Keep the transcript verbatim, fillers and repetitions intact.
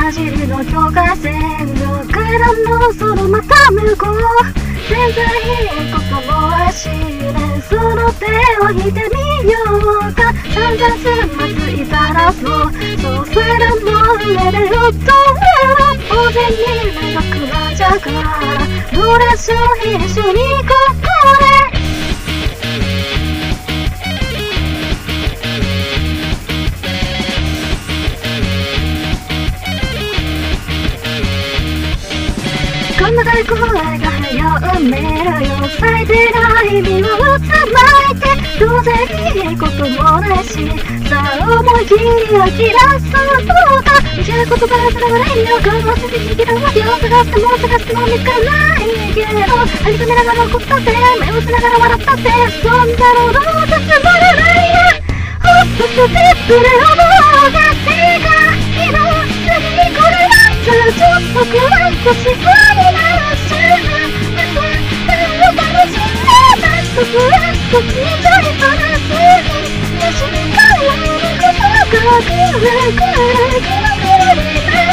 混じりの境界線の階段のそのまた向こう全然いいこともあしねその手を引いてみようか散々つまずいたらそうそう階段の上で踊る大勢に長くなっちゃうからドレスを一緒にここでこんな大声が早う見るよ咲いてない実をつまいて当然いいこともないしさあ思い切り吐き出そうとかじゃあ言葉がつながらいいよ我慢せて逃げるわけを探しても探しても見つからないけど張り詰めながら怒ったって目をしながら笑ったってそんなのどうせつまらないやほっとしてくれよもうが手が昨日次にこれだちょっとくらいとしそうになるしまた誰を楽しんでた一つ少しちょいとなすぎよしみかえることが来る来る来る来る来る